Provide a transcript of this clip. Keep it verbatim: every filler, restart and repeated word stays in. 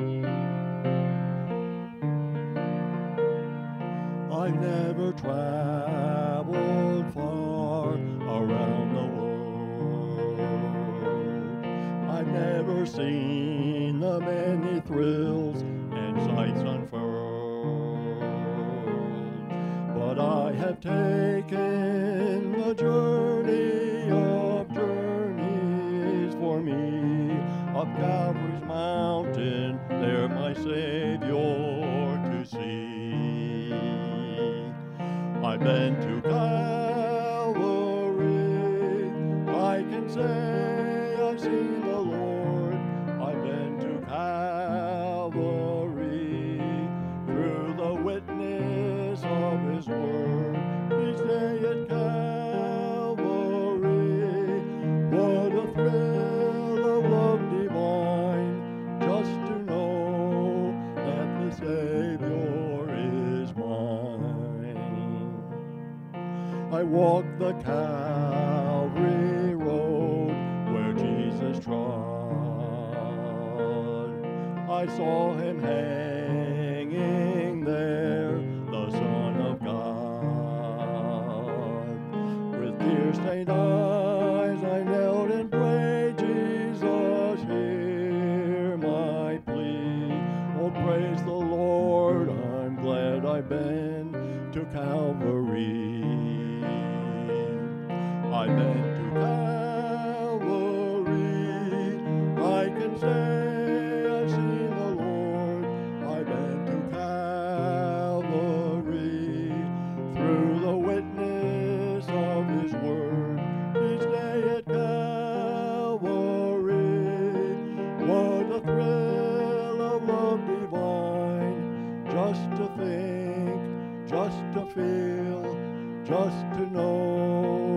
I've never traveled far around the world. I've never seen the many thrills and sights unfurled. But I have taken the journey of journeys for me, up Calvary's mountain, there my Savior to see. I've been to Calvary, I can say I've seen the Lord. I've been to Calvary, through the witness of His word. Each day at Calvary, what a thrill of love divine, just to know that the Savior is mine. I walked the Calvary road where Jesus trod. I saw Him hanging there, the Son of God. With tear-stained eyes I knelt and prayed, Jesus, hear my plea. Oh, praise the Lord, I'm glad I've been to Calvary. I've been to Calvary, I can say I've seen the Lord. I've been to Calvary, through the witness of His word. Each day at Calvary, what a thrill of love divine, just to think, just to feel, just to know